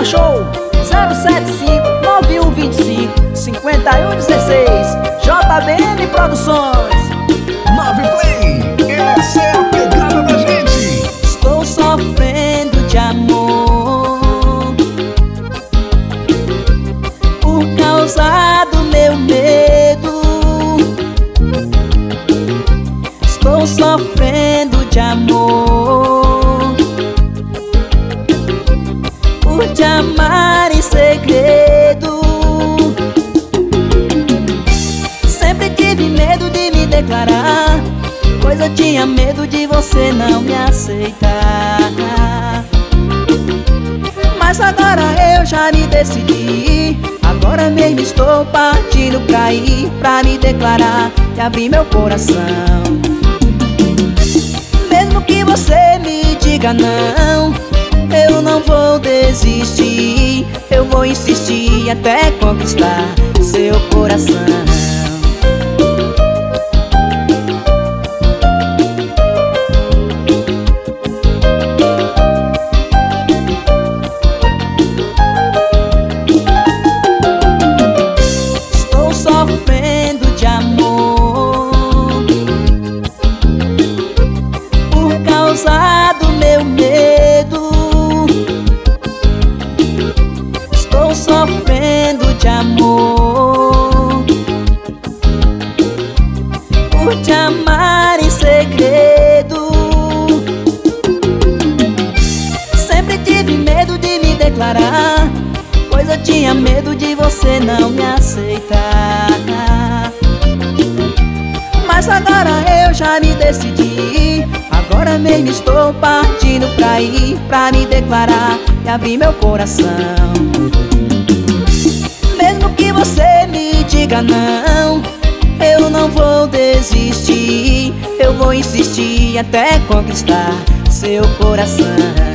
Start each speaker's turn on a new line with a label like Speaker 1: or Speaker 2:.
Speaker 1: Show 075-9125-5116 JBN Produções.
Speaker 2: 9 Play, essa é a pegada da gente.
Speaker 1: Estou sofrendo de amor por causa do meu medo. Estou sofrendo de amor por te amar em segredo. Sempre tive medo de me declarar, pois eu tinha medo de você não me aceitar. Mas agora eu já me decidi, agora mesmo estou partindo pra ir, pra me declarar e abrir meu coração. Mesmo que você me diga não, eu não vou desistir, eu vou insistir até conquistar seu coração. Estou sofrendo de amor por causa do meu medo. Estou sofrendo de amor por te amar em segredo. Sempre tive medo de me declarar, pois eu tinha medo de você não me aceitar. Mas agora eu já me decidi, agora mesmo estou partindo pra ir, pra me declarar e abrir meu coração. Mesmo que você me diga não, eu não vou desistir, eu vou insistir até conquistar seu coração.